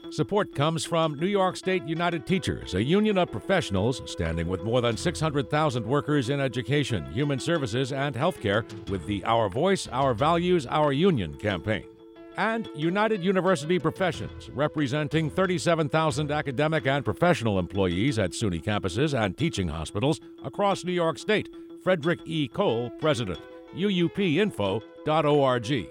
Support comes from New York State United Teachers, a union of professionals standing with more than 600,000 workers in education, human services, and healthcare with the Our Voice, Our Values, Our Union campaign. And United University Professions, representing 37,000 academic and professional employees at SUNY campuses and teaching hospitals across New York State. Frederick E. Cole, President. UUPinfo.org.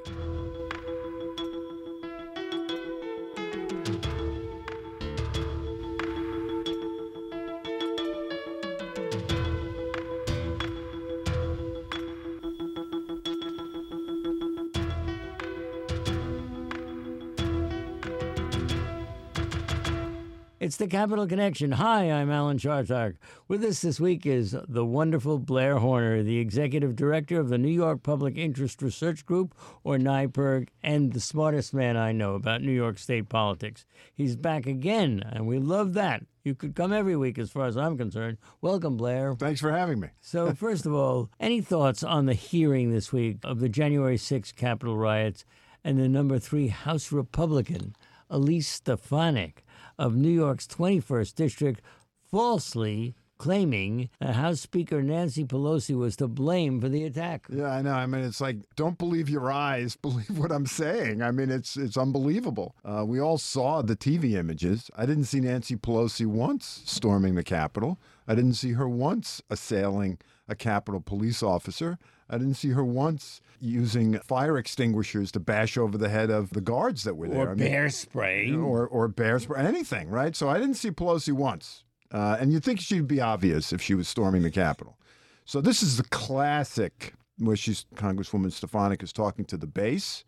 It's the Capital Connection. Hi, I'm Alan Chartock. With us this week is the wonderful Blair Horner, the Executive Director of the New York Public Interest Research Group, or NYPIRG, and the smartest man I know about New York State politics. He's back again, and we love that. You could come every week as far as I'm concerned. Welcome, Blair. Thanks for having me. So, first of all, any thoughts on the hearing this week of the January 6th Capitol riots and the number 3 House Republican, Elise Stefanik, of New York's 21st District, falsely claiming that House Speaker Nancy Pelosi was to blame for the attack? Yeah, I know. I mean, it's like, don't believe your eyes, believe what I'm saying. I mean, it's unbelievable. We all saw the TV images. I didn't see Nancy Pelosi once storming the Capitol. I didn't see her once assailing a Capitol police officer. I didn't see her once using fire extinguishers to bash over the head of the guards that were there. Or bear spray. Or bear spray, anything, right? So I didn't see Pelosi once. And you'd think she'd be obvious if she was storming the Capitol. So this is the classic where Congresswoman Stefanik is talking to the base,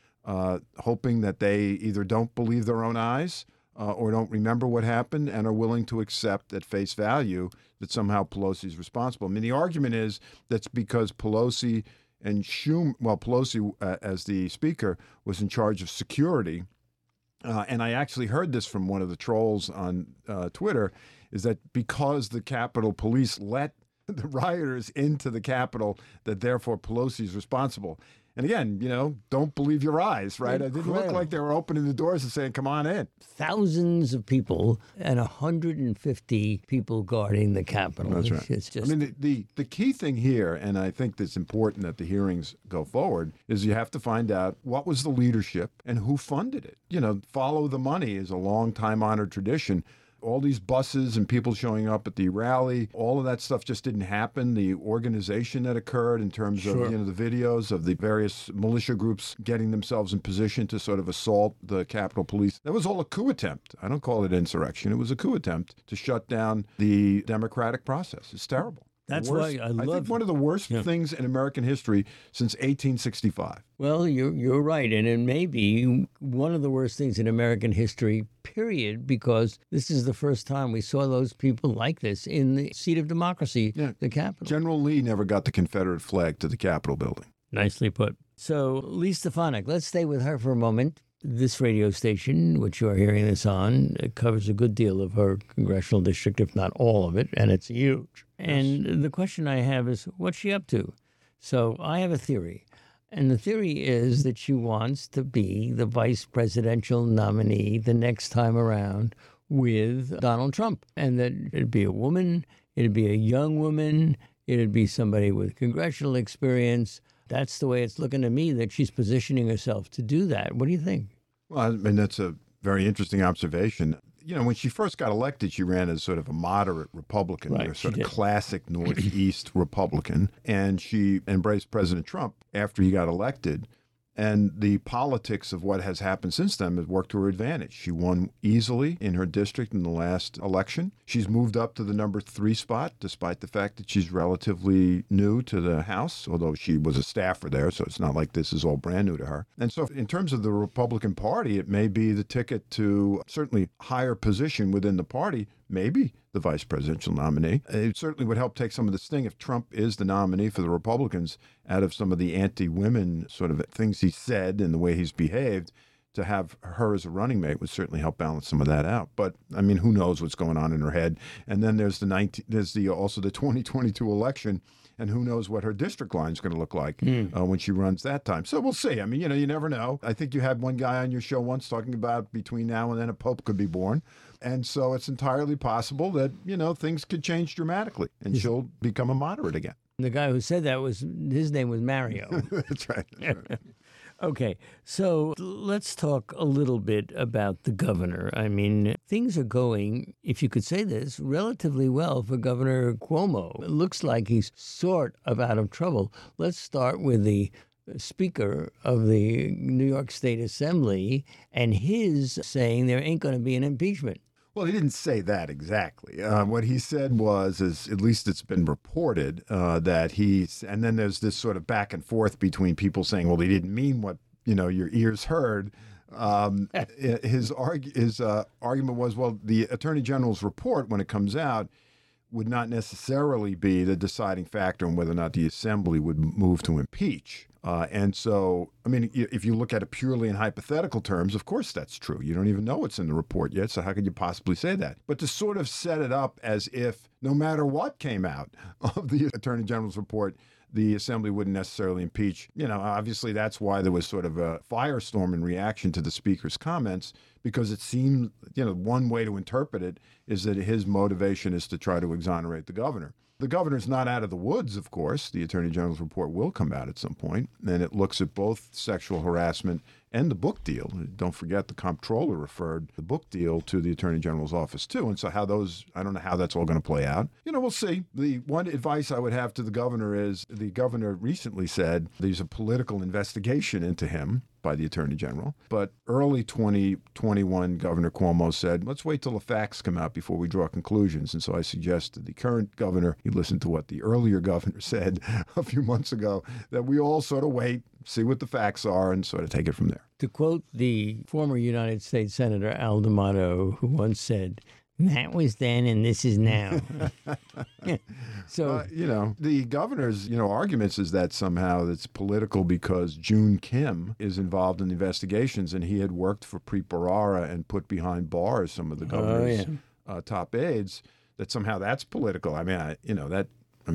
hoping that they either don't believe their own eyes or don't remember what happened and are willing to accept at face value that somehow Pelosi is responsible. I mean, the argument is that's because Pelosi and Pelosi, as the speaker, was in charge of security. And I actually heard this from one of the trolls on Twitter, is that because the Capitol Police let the rioters into the Capitol, that therefore Pelosi is responsible. And again, don't believe your eyes, right? It didn't look like they were opening the doors and saying, come on in. Thousands of people and 150 people guarding the Capitol. That's right. It's just... I mean, the key thing here, and I think that's important that the hearings go forward, is you have to find out what was the leadership and who funded it. Follow the money is a long time honored tradition. All these buses and people showing up at the rally, all of that stuff just didn't happen. The organization that occurred in terms of the videos of the various militia groups getting themselves in position to sort of assault the Capitol Police, that was all a coup attempt. I don't call it insurrection. It was a coup attempt to shut down the democratic process. It's terrible. That's why I think one of the worst things in American history since 1865. Well, you're right, and it may be one of the worst things in American history, period, because this is the first time we saw those people like this in the seat of democracy, the Capitol. General Lee never got the Confederate flag to the Capitol building. Nicely put. So, Elise Stefanik, let's stay with her for a moment. This radio station, which you are hearing this on, covers a good deal of her congressional district, if not all of it, and it's huge. Yes. And the question I have is, what's she up to? So I have a theory, and the theory is that she wants to be the vice presidential nominee the next time around with Donald Trump, and that it'd be a woman, it'd be a young woman, it'd be somebody with congressional experience. That's the way it's looking to me, that she's positioning herself to do that. What do you think? Well, I mean, that's a very interesting observation. When she first got elected, she ran as sort of a moderate Republican, right, sort of classic Northeast Republican. And she embraced President Trump after he got elected. And the politics of what has happened since then has worked to her advantage. She won easily in her district in the last election. She's moved up to the number 3 spot, despite the fact that she's relatively new to the House, although she was a staffer there, so it's not like this is all brand new to her. And so in terms of the Republican Party, it may be the ticket to certainly higher position within the party, maybe the vice presidential nominee. It certainly would help take some of the sting if Trump is the nominee for the Republicans out of some of the anti-women sort of things he said and the way he's behaved. To have her as a running mate would certainly help balance some of that out. But I mean, who knows what's going on in her head? And then there's also the 2022 election, And who knows what her district line is going to look like when she runs that time. So we'll see. I mean, you never know. I think you had one guy on your show once talking about between now and then a pope could be born. And so it's entirely possible that, things could change dramatically and she'll become a moderate again. The guy who said that his name was Mario. That's right. Okay, so let's talk a little bit about the governor. I mean, things are going, if you could say this, relatively well for Governor Cuomo. It looks like he's sort of out of trouble. Let's start with the Speaker of the New York State Assembly and his saying there ain't going to be an impeachment. Well, he didn't say that exactly. What he said was, at least it's been reported, that and then there's this sort of back and forth between people saying, well, he didn't mean what, your ears heard. His argument was, well, the Attorney General's report, when it comes out, would not necessarily be the deciding factor on whether or not the Assembly would move to impeach. And so, I mean, if you look at it purely in hypothetical terms, of course that's true. You don't even know what's in the report yet, so how could you possibly say that? But to sort of set it up as if no matter what came out of the Attorney General's report, the Assembly wouldn't necessarily impeach. Obviously that's why there was sort of a firestorm in reaction to the Speaker's comments, because it seemed, one way to interpret it is that his motivation is to try to exonerate the governor. The governor's not out of the woods, of course. The Attorney General's report will come out at some point, and it looks at both sexual harassment and the book deal. Don't forget the comptroller referred the book deal to the Attorney General's office, too. And so I don't know how that's all going to play out. We'll see. The one advice I would have to the governor is the governor recently said there's a political investigation into him by the Attorney General. But early 2021, Governor Cuomo said, let's wait till the facts come out before we draw conclusions. And so I suggested the current governor, he listened to what the earlier governor said a few months ago, that we all sort of wait, see what the facts are, and sort of take it from there. To quote the former United States Senator Al D'Amato, who once said, that was then and this is now. So, the governor's, arguments is that somehow it's political because June Kim is involved in the investigations and he had worked for Preet Bharara and put behind bars some of the governor's top aides, that somehow that's political. That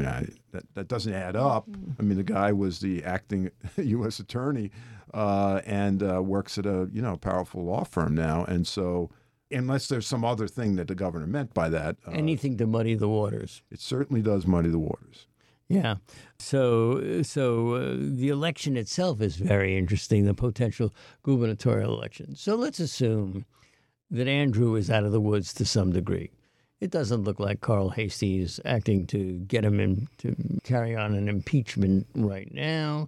doesn't add up. I mean, the guy was the acting U.S. attorney and works at a, powerful law firm now. And so unless there's some other thing that the governor meant by that. Anything to muddy the waters. It certainly does muddy the waters. Yeah. So the election itself is very interesting, the potential gubernatorial election. So let's assume that Andrew is out of the woods to some degree. It doesn't look like Carl Hastie is acting to get him in to carry on an impeachment right now.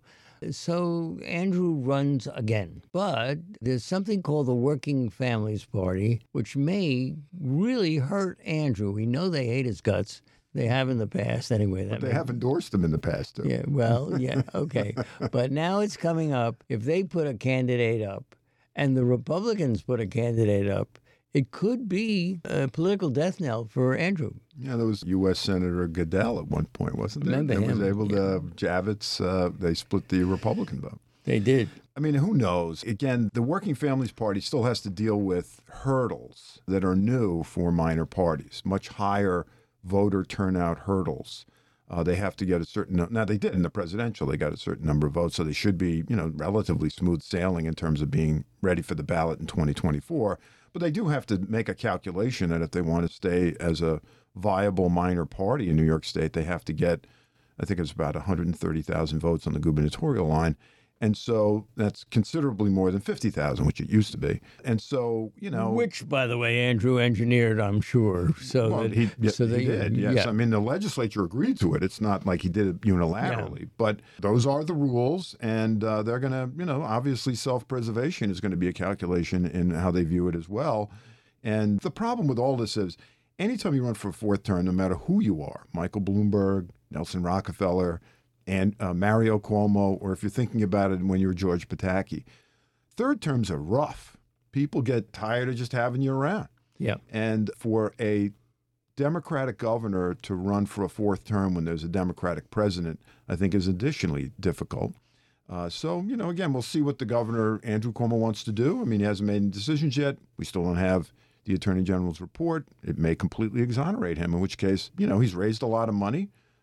So Andrew runs again. But there's something called the Working Families Party, which may really hurt Andrew. We know they hate his guts. They have in the past anyway. But they have endorsed him in the past, too. Yeah, well, yeah, okay. But now it's coming up. If they put a candidate up and the Republicans put a candidate up, it could be a political death knell for Andrew. Yeah, there was U.S. Senator Goodell at one point, wasn't there? Remember him. Was able to, Javits, they split the Republican vote. They did. I mean, who knows? Again, the Working Families Party still has to deal with hurdles that are new for minor parties, much higher voter turnout hurdles. They have to get a certain, now they did in the presidential, they got a certain number of votes, so they should be, relatively smooth sailing in terms of being ready for the ballot in 2024. But they do have to make a calculation that if they want to stay as a viable minor party in New York State, they have to get, I think it's about 130,000 votes on the gubernatorial line. And so that's considerably more than 50,000, which it used to be. And so, Which, by the way, Andrew engineered, I'm sure. So he did, yes. Yeah. I mean, the legislature agreed to it. It's not like he did it unilaterally. Yeah. But those are the rules, and they're going to, obviously self-preservation is going to be a calculation in how they view it as well. And the problem with all this is anytime you run for a fourth term, no matter who you are, Michael Bloomberg, Nelson Rockefeller, and Mario Cuomo, or if you're thinking about it when you're George Pataki, third terms are rough. People get tired of just having you around. Yeah. And for a Democratic governor to run for a fourth term when there's a Democratic president, I think is additionally difficult. So, again, we'll see what the governor, Andrew Cuomo, wants to do. I mean, he hasn't made any decisions yet. We still don't have the Attorney General's report. It may completely exonerate him, in which case, he's raised a lot of money.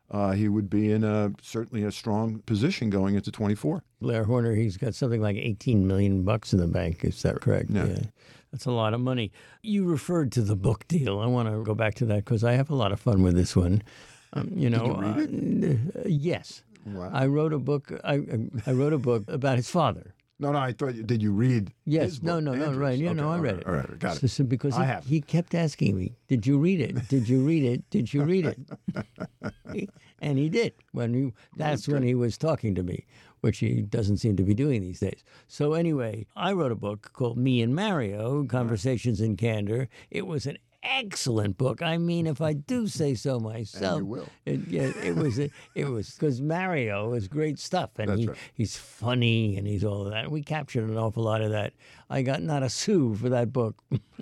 he would be in certainly a strong position going into 24. Blair Horner, he's got something like $18 million in the bank. Is that correct? Yeah. That's a lot of money. You referred to the book deal. I want to go back to that because I have a lot of fun with this one. Did you read it? Yes. Wow. I wrote a book. I wrote a book about his father. No, I thought, did you read Yes. his book, No, Andrew's? right. Yeah, Okay, I read it. All right, got it. So because I have. he kept asking me, did you read it? Did you read it? Did you read it? And he did. That's when he was talking to me, which he doesn't seem to be doing these days. So anyway, I wrote a book called Me and Mario, Conversations in Candor. It was an excellent book. I mean, if I do say so myself. And you will. It was because Mario is great stuff, and That's right. he's funny, and he's all of that. We captured an awful lot of that. I got not a sou for that book.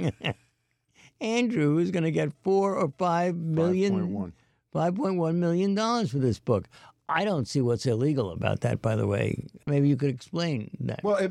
Andrew is going to get $4 or $5 million, $5.1 million for this book. I don't see what's illegal about that, by the way. Maybe you could explain that. Well,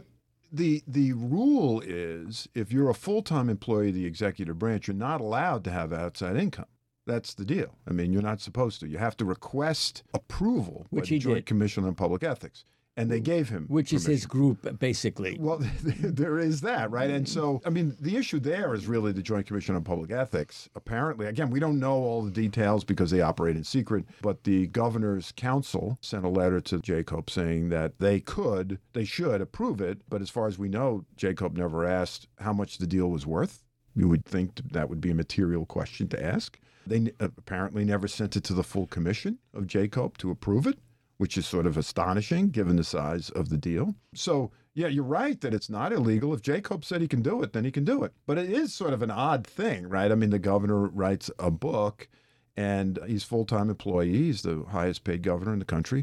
the rule is if you're a full-time employee of the executive branch, you're not allowed to have outside income. That's the deal. I mean, you're not supposed to. You have to request approval Which by the he Joint did. Commission on Public Ethics. And they gave him Which is his permission. group, basically. Well, there is that, right? And so, I mean, the issue there is really the Joint Commission on Public Ethics. Apparently, again, we don't know all the details because they operate in secret, but the governor's council sent a letter to Jacob saying that they should approve it. But as far as we know, Jacob never asked how much the deal was worth. You would think that would be a material question to ask. They apparently never sent it to the full commission of Jacob to approve it, which is sort of astonishing given the size of the deal. So, yeah, you're right that it's not illegal. If Jacob said he can do it, then he can do it. But it is sort of an odd thing, right? I mean, the governor writes a book, and he's a full-time employee. He's the highest paid governor in the country.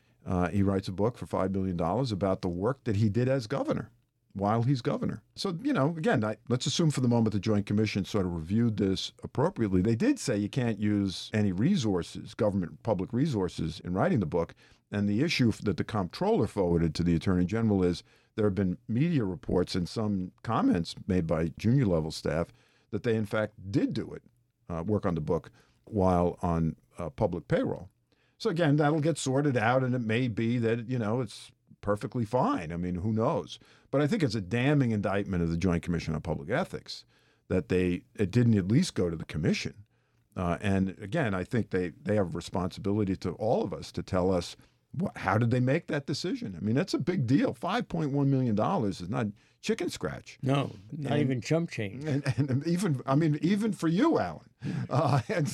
He writes a book for $5 million about the work that he did as governor while he's governor. So, again, let's assume for the moment the Joint Commission sort of reviewed this appropriately. They did say you can't use any resources, government public resources, in writing the book. And the issue that the comptroller forwarded to the Attorney General is there have been media reports and some comments made by junior level staff that they, in fact, did do it, work on the book while on public payroll. So, again, that'll get sorted out, and it may be that, it's perfectly fine. I mean, who knows? But I think it's a damning indictment of the Joint Commission on Public Ethics that it didn't at least go to the commission. And again, I think they have a responsibility to all of us to tell us how did they make that decision. I mean, that's a big deal. $5.1 million is not chicken scratch. No, not even chump change. And even for you, Alan. And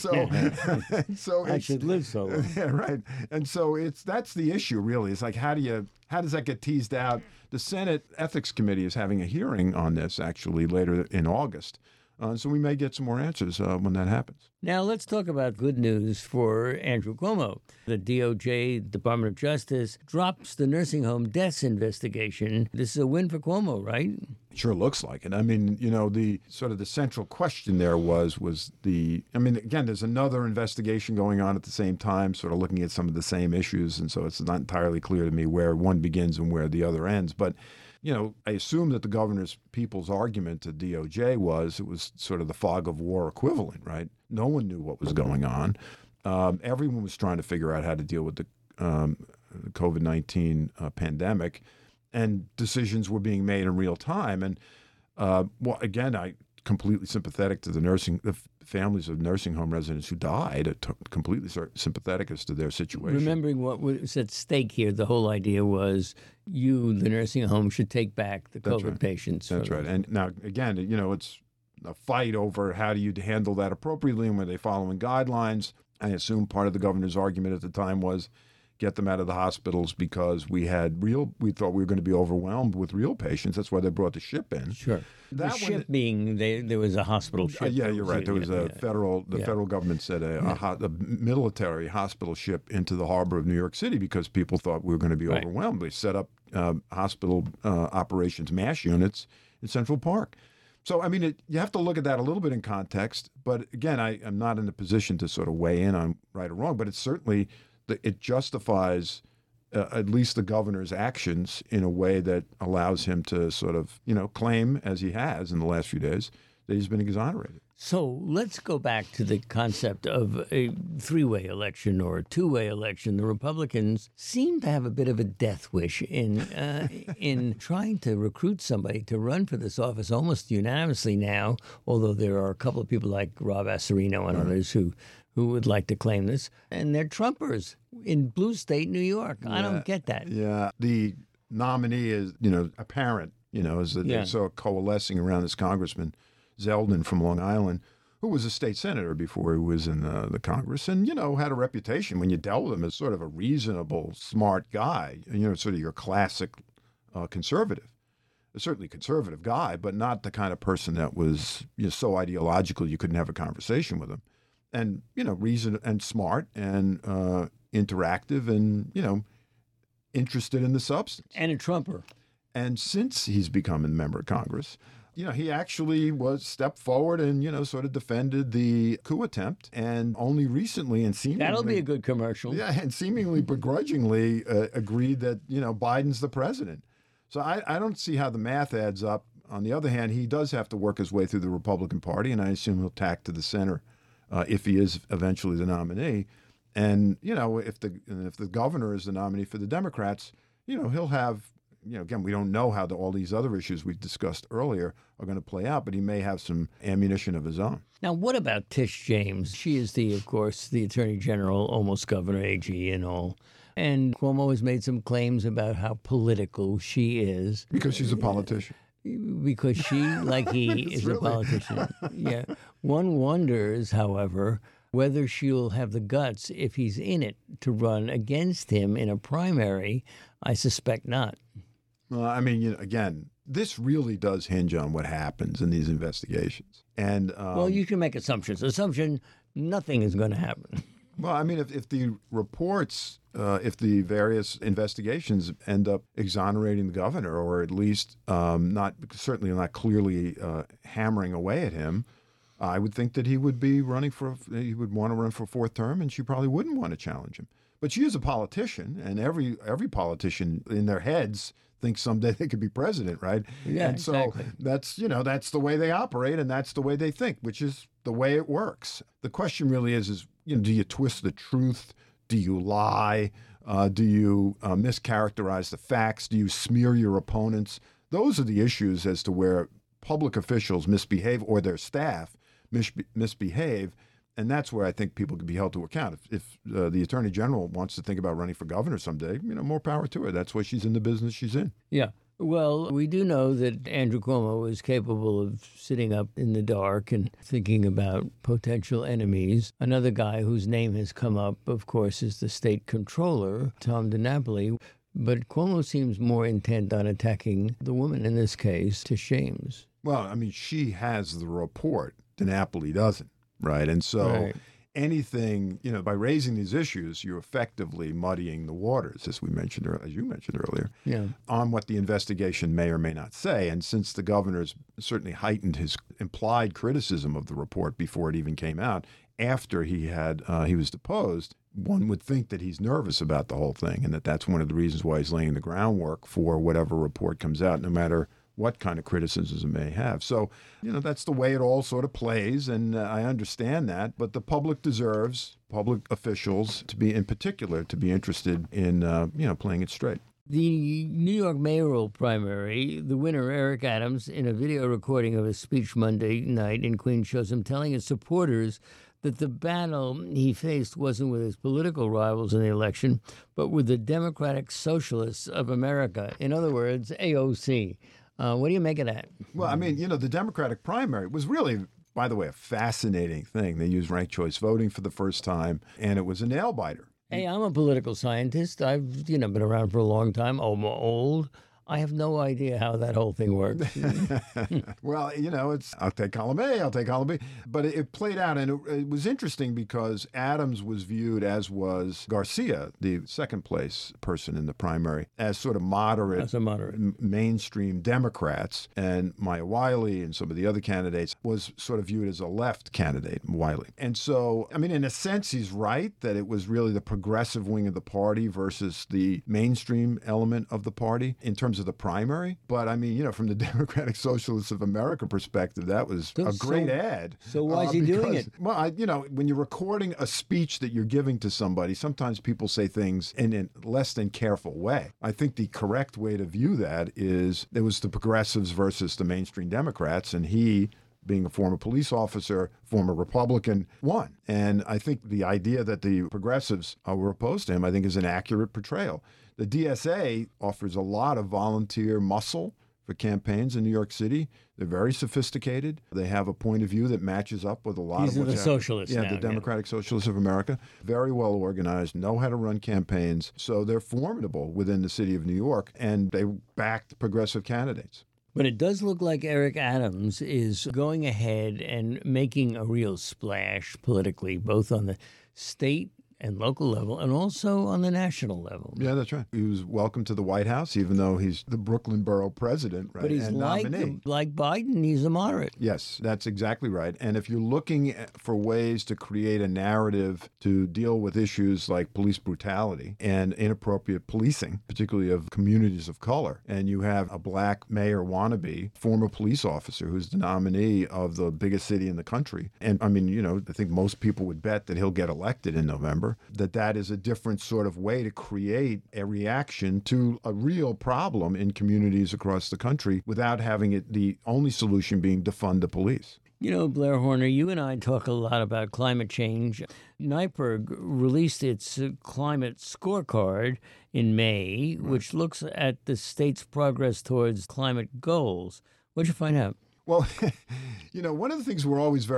so I should live so long. Yeah, right. And so that's the issue, really. It's like, how does that get teased out? The Senate Ethics Committee is having a hearing on this actually later in August. So we may get some more answers when that happens. Now, let's talk about good news for Andrew Cuomo. The DOJ, Department of Justice, drops the nursing home deaths investigation. This is a win for Cuomo, right? Sure looks like it. I mean, the sort of the central question there was again, there's another investigation going on at the same time, sort of looking at some of the same issues. And so it's not entirely clear to me where one begins and where the other ends. But I assume that the governor's people's argument to DOJ it was sort of the fog of war equivalent, right? No one knew what was going on. Everyone was trying to figure out how to deal with the COVID-19 pandemic, and decisions were being made in real time. And again, I completely sympathetic to the families of nursing home residents who died. Completely sympathetic as to their situation. Remembering what was at stake here, the whole idea was the nursing home should take back the COVID patients. That's right. And now, again, it's a fight over how do you handle that appropriately and were they following guidelines. I assume part of the governor's argument at the time was get them out of the hospitals because we thought we were going to be overwhelmed with real patients. That's why they brought the ship in. Sure. The ship being there was a hospital ship. Yeah, you're right. There was federal government said a military hospital ship into the harbor of New York City because people thought we were going to be overwhelmed. They set up hospital operations MASH units in Central Park. So, I mean, you have to look at that a little bit in context. But again, I am not in a position to sort of weigh in on right or wrong, but it's certainly it justifies at least the governor's actions in a way that allows him to sort of, claim, as he has in the last few days, that he's been exonerated. So let's go back to the concept of a three-way election or a two-way election. The Republicans seem to have a bit of a death wish in trying to recruit somebody to run for this office almost unanimously now, although there are a couple of people like Rob Asserino and others who would like to claim this. And they're Trumpers in blue state New York. I don't get that. Yeah. The nominee is, apparent, is that they're sort of coalescing around this Congressman Zeldin from Long Island, who was a state senator before he was in the Congress and, had a reputation when you dealt with him as sort of a reasonable, smart guy, sort of your classic conservative. A certainly conservative guy, but not the kind of person that was so ideological you couldn't have a conversation with him. And, reason and smart and interactive and, interested in the substance. And a Trumper. And since he's become a member of Congress, he actually stepped forward and, sort of defended the coup attempt, and only recently and seemingly... That'll be a good commercial. Yeah, and seemingly begrudgingly agreed that, Biden's the president. So I don't see how the math adds up. On the other hand, he does have to work his way through the Republican Party, and I assume he'll tack to the center if he is eventually the nominee. And, if the governor is the nominee for the Democrats, he'll have... again, we don't know how all these other issues we've discussed earlier are going to play out, but he may have some ammunition of his own. Now, what about Tish James? She is of course, the Attorney General, almost Governor AG and all. And Cuomo has made some claims about how political she is. Because she's a politician. Because she, like he, is a politician. Yeah. One wonders, however, whether she'll have the guts, if he's in it, to run against him in a primary. I suspect not. Well, I mean, again, this really does hinge on what happens in these investigations. And well, you can make assumptions. Assumption, nothing is going to happen. Well, I mean, if the reports, if the various investigations end up exonerating the governor, or at least certainly not clearly hammering away at him, I would think that he would be he would want to run for a fourth term, and she probably wouldn't want to challenge him. But she is a politician, and every politician in their heads thinks someday they could be president, right? Yeah, and so exactly. that's the way they operate, and that's the way they think, which is the way it works. The question really is do you twist the truth? Do you lie? Do you mischaracterize the facts? Do you smear your opponents? Those are the issues as to where public officials misbehave or their staff misbehave. And that's where I think people could be held to account. If the Attorney General wants to think about running for governor someday, more power to her. That's why she's in the business she's in. Yeah. Well, we do know that Andrew Cuomo is capable of sitting up in the dark and thinking about potential enemies. Another guy whose name has come up, of course, is the state controller, Tom DiNapoli. But Cuomo seems more intent on attacking the woman in this case, Tish James. Well, I mean, she has the report. DiNapoli doesn't. Right. And so anything, by raising these issues, you're effectively muddying the waters, as you mentioned earlier, on what the investigation may or may not say. And since the governor's certainly heightened his implied criticism of the report before it even came out, after he was deposed, one would think that he's nervous about the whole thing, and that's one of the reasons why he's laying the groundwork for whatever report comes out, no matter what kind of criticisms it may have. So, that's the way it all sort of plays, and I understand that. But the public deserves public officials to be interested in, playing it straight. The New York mayoral primary, the winner, Eric Adams, in a video recording of his speech Monday night in Queens, shows him telling his supporters that the battle he faced wasn't with his political rivals in the election, but with the Democratic Socialists of America. In other words, AOC. What do you make of that? Well, I mean, the Democratic primary was really, by the way, a fascinating thing. They used ranked choice voting for the first time, and it was a nail-biter. Hey, I'm a political scientist. I've, been around for a long time. I'm old. I have no idea how that whole thing works. Well, it's I'll take column A, I'll take column B. But it played out, and it was interesting because Adams was viewed, as was Garcia, the second place person in the primary, as sort of moderate, mainstream Democrats. And Maya Wiley and some of the other candidates was sort of viewed as a left candidate, Wiley. And so, I mean, in a sense, he's right that it was really the progressive wing of the party versus the mainstream element of the party in terms of the primary. But I mean, from the Democratic Socialists of America perspective, that was a great ad. So why is he doing it? Well, when you're recording a speech that you're giving to somebody, sometimes people say things in a less than careful way. I think the correct way to view that is it was the progressives versus the mainstream Democrats, and he, being a former police officer, former Republican, won. And I think the idea that the progressives were opposed to him, I think, is an accurate portrayal. The DSA offers a lot of volunteer muscle for campaigns in New York City. They're very sophisticated. They have a point of view that matches up with a lot These of are the socialists now, the Democratic Socialists of America. Very well organized, know how to run campaigns. So they're formidable within the city of New York, and they backed progressive candidates. But it does look like Eric Adams is going ahead and making a real splash politically, both on the state and local level, and also on the national level. Yeah, that's right. He was welcomed to the White House, even though he's the Brooklyn Borough president, right? But he's like Biden, he's a moderate. Yes, that's exactly right. And if you're looking for ways to create a narrative to deal with issues like police brutality and inappropriate policing, particularly of communities of color, and you have a black mayor wannabe, former police officer who's the nominee of the biggest city in the country, and I mean, I think most people would bet that he'll get elected in November, that is a different sort of way to create a reaction to a real problem in communities across the country without having it the only solution being defund the police. Blair Horner, you and I talk a lot about climate change. NYPIRG released its climate scorecard in May, which looks at the state's progress towards climate goals. What'd you find out? Well, one of the things we always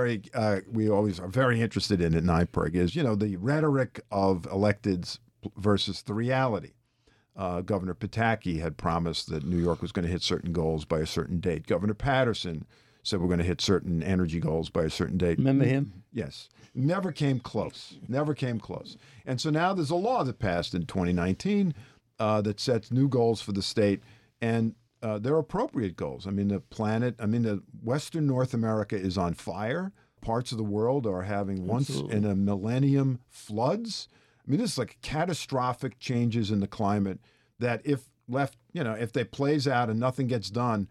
are very interested in at NYPIRG is, the rhetoric of electeds versus the reality. Governor Pataki had promised that New York was going to hit certain goals by a certain date. Governor Patterson said we're going to hit certain energy goals by a certain date. Remember him? Yes. Never came close. Never came close. And so now there's a law that passed in 2019 that sets new goals for the state, and they're appropriate goals. I mean, the Western North America is on fire. Parts of the world are having once in a millennium floods. I mean, this is like catastrophic changes in the climate that if left, if they plays out and nothing gets done,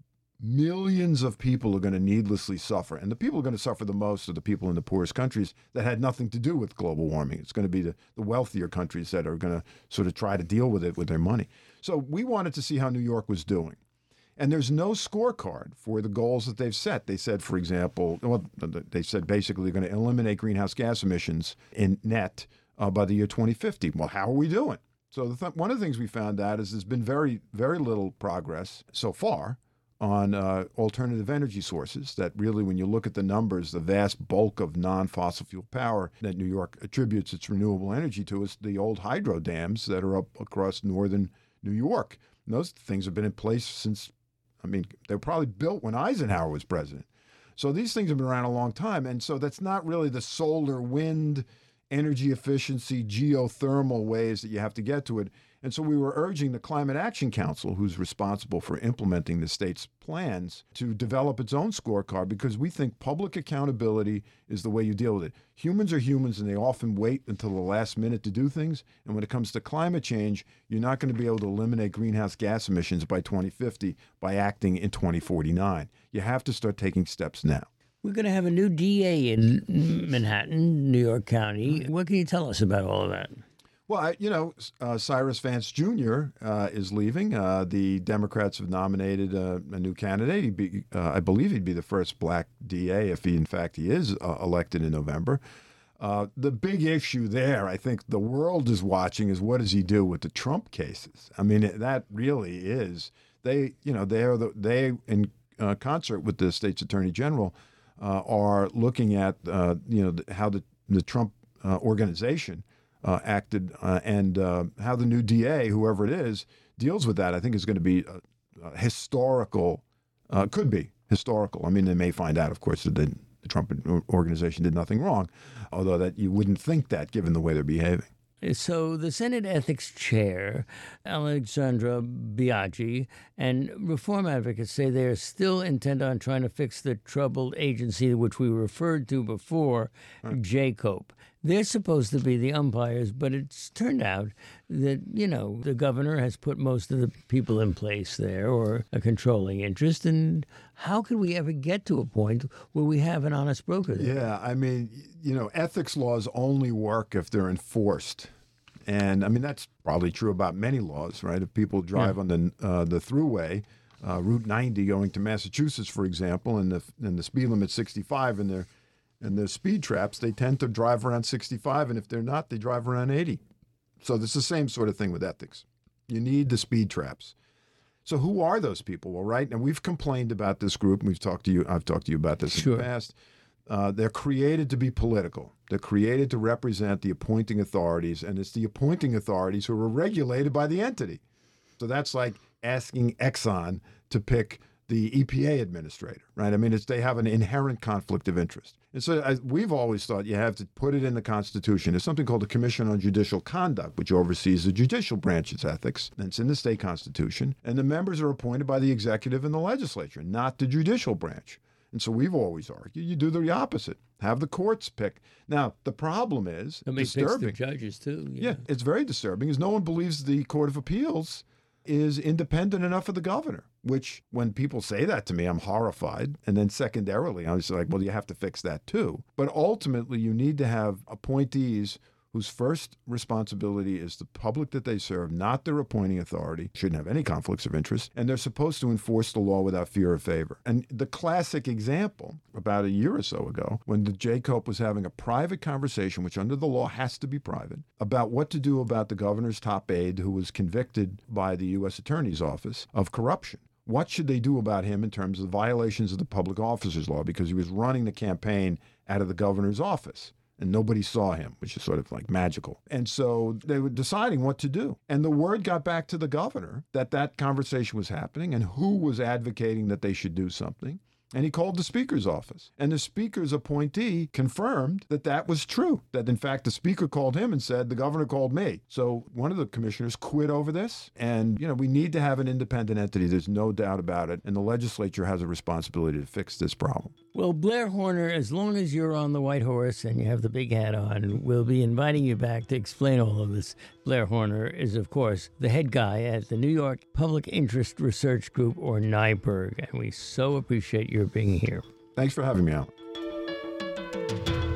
millions of people are going to needlessly suffer. And the people who are going to suffer the most are the people in the poorest countries that had nothing to do with global warming. It's going to be the wealthier countries that are going to sort of try to deal with it with their money. So we wanted to see how New York was doing. And there's no scorecard for the goals that they've set. They said, for example, they said basically they're going to eliminate greenhouse gas emissions in net by the year 2050. Well, how are we doing? So one of the things we found out is there's been very, very little progress so far on alternative energy sources. That really, when you look at the numbers, the vast bulk of non-fossil fuel power that New York attributes its renewable energy to is the old hydro dams that are up across northern New York. And those things have been in place since, they were probably built when Eisenhower was president. So these things have been around a long time. And so that's not really the solar, wind, energy efficiency, geothermal ways that you have to get to it. And so we were urging the Climate Action Council, who's responsible for implementing the state's plans, to develop its own scorecard, because we think public accountability is the way you deal with it. Humans are humans, and they often wait until the last minute to do things. And when it comes to climate change, you're not going to be able to eliminate greenhouse gas emissions by 2050 by acting in 2049. You have to start taking steps now. We're going to have a new DA in Manhattan, New York County. What can you tell us about all of that? Well, Cyrus Vance Jr. Is leaving. The Democrats have nominated a new candidate. I believe he'd be the first black DA if he is elected in November. The big issue there, I think the world is watching, is what does he do with the Trump cases? That really is. They in concert with the state's attorney general are looking at how the Trump organization acted and how the new DA, whoever it is, deals with that. I think is going to be historical. Could be historical. They may find out, of course, that the Trump organization did nothing wrong, although that you wouldn't think that given the way they're behaving. So the Senate Ethics Chair, Alexandra Biaggi, and reform advocates say they are still intent on trying to fix the troubled agency, which we referred to before, JCOPE. They're supposed to be the umpires, but it's turned out that, the governor has put most of the people in place there, or a controlling interest. And how could we ever get to a point where we have an honest broker there? Yeah, I mean, ethics laws only work if they're enforced. And I mean, that's probably true about many laws, right? If people drive on the thruway, Route 90 going to Massachusetts, for example, and the speed limit's 65, and they're speed traps, they tend to drive around 65, and if they're not, they drive around 80. So it's the same sort of thing with ethics. You need the speed traps. So who are those people? Well, right, and we've complained about this group, and I've talked to you about this in the past. They're created to be political. They're created to represent the appointing authorities, and it's the appointing authorities who are regulated by the entity. So that's like asking Exxon to pick the EPA administrator, right? I mean, they have an inherent conflict of interest. And so we've always thought you have to put it in the Constitution. There's something called the Commission on Judicial Conduct, which oversees the judicial branch's ethics. And it's in the state constitution. And the members are appointed by the executive and the legislature, not the judicial branch. And so we've always argued you do the opposite. Have the courts pick. Now, the problem is disturbing. Picks the judges, too. Yeah, it's very disturbing, is no one believes the Court of Appeals is independent enough of the governor, which when people say that to me, I'm horrified. And then secondarily, I'm just like, well, you have to fix that too. But ultimately, you need to have appointees whose first responsibility is the public that they serve, not their appointing authority, shouldn't have any conflicts of interest, and they're supposed to enforce the law without fear or favor. And the classic example, about a year or so ago, when the Jay Cope was having a private conversation, which under the law has to be private, about what to do about the governor's top aide who was convicted by the U.S. Attorney's Office of corruption. What should they do about him in terms of violations of the public officers law, because he was running the campaign out of the governor's office? And nobody saw him, which is sort of like magical. And so they were deciding what to do. And the word got back to the governor that conversation was happening and who was advocating that they should do something. And he called the Speaker's office. And the Speaker's appointee confirmed that was true, that in fact the Speaker called him and said, the governor called me. So one of the commissioners quit over this. And, we need to have an independent entity. There's no doubt about it. And the legislature has a responsibility to fix this problem. Well, Blair Horner, as long as you're on the white horse and you have the big hat on, we'll be inviting you back to explain all of this. Blair Horner is, of course, the head guy at the New York Public Interest Research Group, or NYPIRG, and we so appreciate your being here. Thanks for having me, Alan.